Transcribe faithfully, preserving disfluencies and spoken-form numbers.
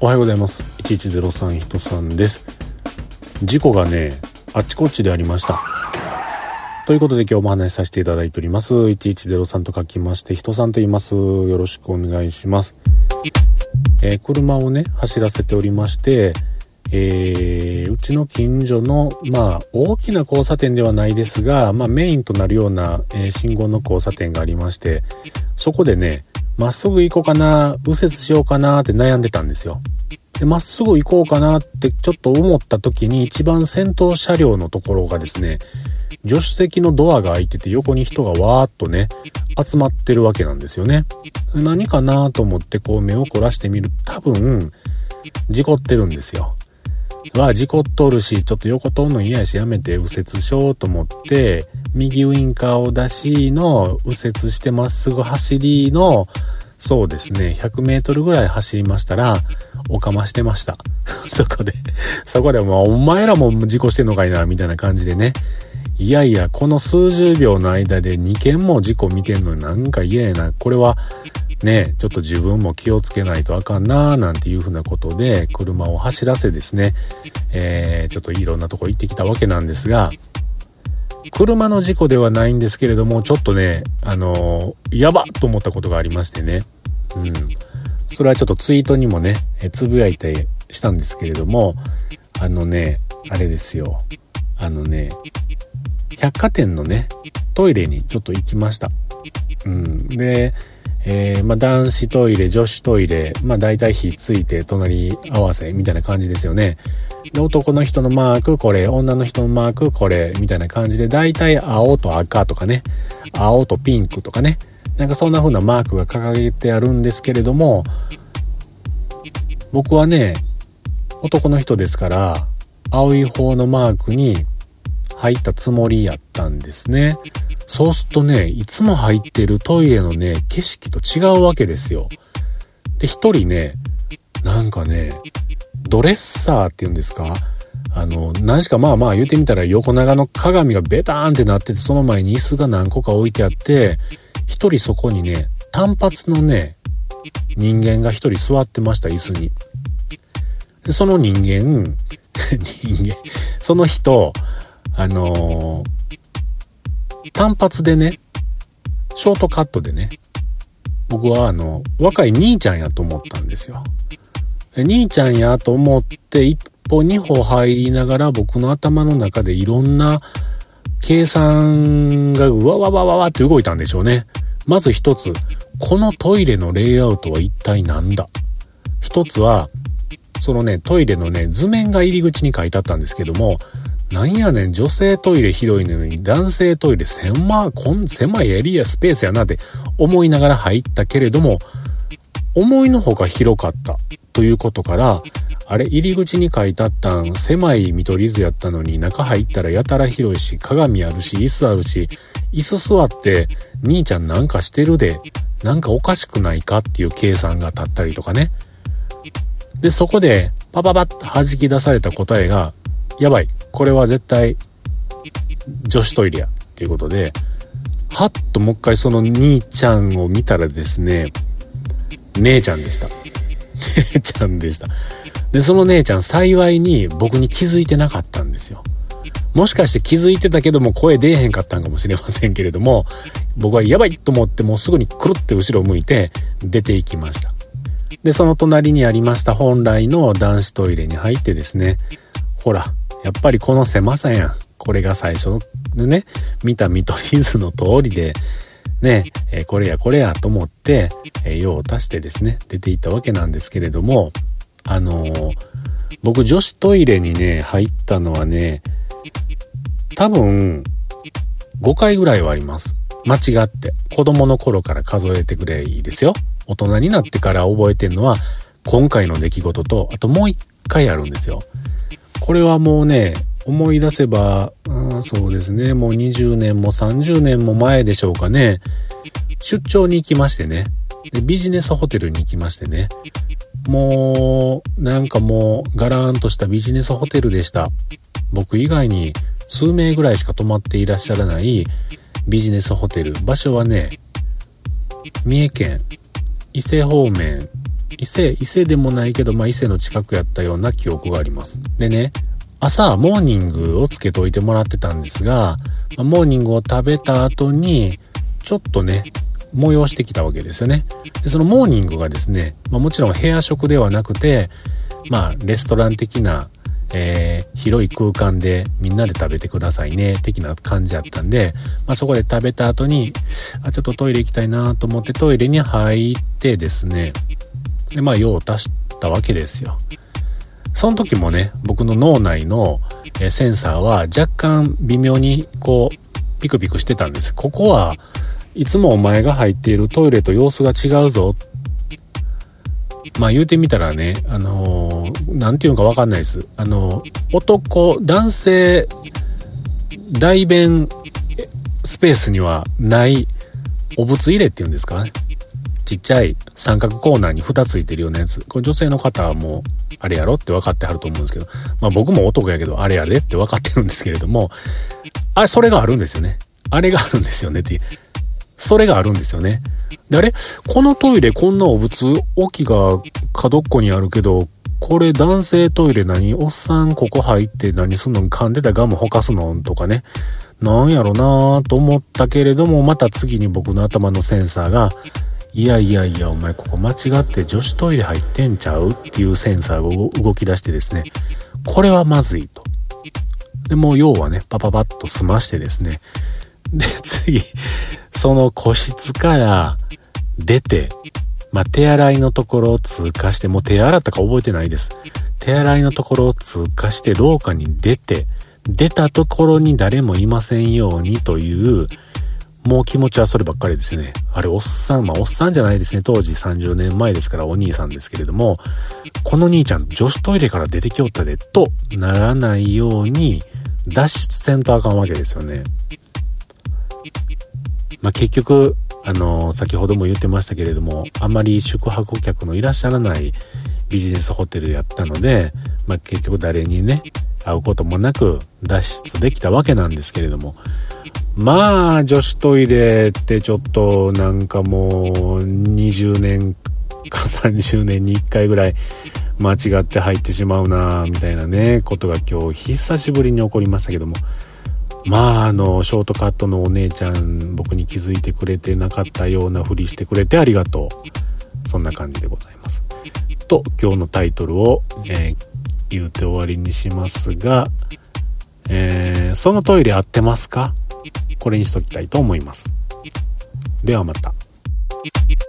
おはようございます。いちいちゼロさん人さんです。事故がねあっちこっちでありましたということで、今日も話しさせていただいております。いちいちゼロさんと書きまして人さんと言います。よろしくお願いします。えー、車をね走らせておりまして、えー、うちの近所のまあ大きな交差点ではないですが、まあ、メインとなるような、えー、信号の交差点がありまして、そこでねまっすぐ行こうかな、右折しようかなって悩んでたんですよ。で、まっすぐ行こうかなってちょっと思った時に、一番先頭車両のところがですね、助手席のドアが開いてて、横に人がわーっとね集まってるわけなんですよね。何かなと思ってこう目を凝らしてみる、多分事故ってるんですよ。わあ、事故っとるし、ちょっと横通んの嫌やしやめて右折しようと思って、右ウインカーを出しの右折してまっすぐ走りの、そうですね、ひゃくメートルぐらい走りましたら、おかましてました。そこで、そこでもうお前らも事故してんのかいな、みたいな感じでね。いやいや、この数十秒の間でにけんも事故見てんのになんか嫌やな。これは、ね、ちょっと自分も気をつけないとあかんなーなんていうふうなことで車を走らせですね、えー、ちょっといろんなとこ行ってきたわけなんですが、車の事故ではないんですけれども、ちょっとね、あのー、やばっと思ったことがありましてね、うん、それはちょっとツイートにもね、えつぶやいてしたんですけれども、あのね、あれですよ、あのね、百貨店のね、トイレにちょっと行きました。うん、で、えー、まあ男子トイレ、女子トイレ、まあ大体ひっついて隣り合わせみたいな感じですよね。で、男の人のマークこれ、女の人のマークこれみたいな感じで、大体青と赤とかね、青とピンクとかね、なんかそんな風なマークが掲げてあるんですけれども、僕はね、男の人ですから青い方のマークに入ったつもりやったんですね。そうするとね、いつも入ってるトイレのね、景色と違うわけですよ。で、一人ね、なんかね、ドレッサーっていうんですか？あの、何しかまあまあ言ってみたら横長の鏡がベターンってなってて、その前に椅子が何個か置いてあって、一人そこにね、単発のね、人間が一人座ってました、椅子に。で、その人間、人間、その人、あのー、単発でね、ショートカットでね、僕はあの、若い兄ちゃんやと思ったんですよ。兄ちゃんやと思って一歩二歩入りながら僕の頭の中でいろんな計算がうわわわわわって動いたんでしょうね。まず一つ、このトイレのレイアウトは一体なんだ？一つは、そのね、トイレのね、図面が入り口に書いてあったんですけども、なんやねん、女性トイレ広いのに男性トイレ狭い、こん狭いエリアスペースやなって思いながら入ったけれども、思いのほか広かったということから、あれ入り口に書いてあったん狭い見取り図やったのに、中入ったらやたら広いし、鏡あるし、椅子あるし、椅子座って兄ちゃんなんかしてるで、なんかおかしくないかっていう計算が立ったりとかね。で、そこでパパパッと弾き出された答えが、やばい、これは絶対女子トイレやっていうことで、はっともう一回その兄ちゃんを見たらですね、姉ちゃんでした。姉ちゃんでした。で、その姉ちゃん幸いに僕に気づいてなかったんですよ。もしかして気づいてたけども声出えへんかったんかもしれませんけれども、僕はやばいと思ってもうすぐにくるって後ろを向いて出ていきました。で、その隣にありました本来の男子トイレに入ってですね、ほら、やっぱりこの狭さやん。これが最初のね、見た見取り図の通りで、ね、えー、これやこれやと思って、えー、用を足してですね、出ていったわけなんですけれども、あのー、僕女子トイレにね、入ったのはね、多分、ごかいぐらいはあります。間違って。子供の頃から数えてくれいいですよ。大人になってから覚えてるのは、今回の出来事と、あともう一回あるんですよ。これはもうね、思い出せば、あ、そうですね、もうにじゅうねんもさんじゅうねんも前でしょうかね。出張に行きましてね。で、ビジネスホテルに行きましてね。もう、なんかもう、ガラーンとしたビジネスホテルでした。僕以外に数名ぐらいしか泊まっていらっしゃらないビジネスホテル。場所はね、三重県伊勢方面伊勢、伊勢でもないけど、まあ伊勢の近くやったような記憶があります。でね、朝モーニングをつけといてもらってたんですが、モーニングを食べた後にちょっとね催してきたわけですよね。でそのモーニングがですね、まあ、もちろん部屋食ではなくて、まあレストラン的な、えー、広い空間でみんなで食べてくださいね的な感じだったんで、まあ、そこで食べた後にあちょっとトイレ行きたいなと思ってトイレに入ってですね、でまあ用を足したわけですよ。その時もね、僕の脳内のセンサーは若干微妙にこうピクピクしてたんです。ここはいつもお前が入っているトイレと様子が違うぞ。まあ言うてみたらね、あのー、なんていうのかわかんないです。あのー、男、男性大便スペースにはないお物入れっていうんですかね。ちっちゃい三角コーナーに蓋ついてるようなやつ。これ女性の方はもうあれやろって分かってはると思うんですけど、まあ僕も男やけどあれやでって分かってるんですけれども、あれ、それがあるんですよね。あれがあるんですよねって。それがあるんですよね。で、あれこのトイレこんなお物置きが角っこにあるけど、これ男性トイレ何おっさんここ入って何すんの噛んでたガムほかすのとかね。なんやろなぁと思ったけれども、また次に僕の頭のセンサーが、いやいやいやお前ここ間違って女子トイレ入ってんちゃうっていうセンサーが動き出してですね、これはまずいと。でもう要はねパパパッと済ましてですね、で次その個室から出て、まあ、手洗いのところを通過して、もう手洗ったか覚えてないです。手洗いのところを通過して廊下に出て、出たところに誰もいませんようにというもう気持ちはそればっかりですね。あれおっさん、まあおっさんじゃないですね。当時さんじゅうねんまえですからお兄さんですけれども、この兄ちゃん女子トイレから出てきおったでとならないように脱出せんとあかんわけですよね。まあ結局あの先ほども言ってましたけれども、あまり宿泊客のいらっしゃらないビジネスホテルやったので、まあ結局誰にね会うこともなく脱出できたわけなんですけれども、まあ女子トイレってちょっとなんかもうにじゅうねんかさんじゅうねんにいっかいぐらい間違って入ってしまうなみたいなねことが今日久しぶりに起こりましたけども、まああのショートカットのお姉ちゃん僕に気づいてくれてなかったようなふりしてくれてありがとう、そんな感じでございますと今日のタイトルを、えー、言うて終わりにしますが、えー、そのトイレ合ってますか？これにしときたいと思います。ではまた。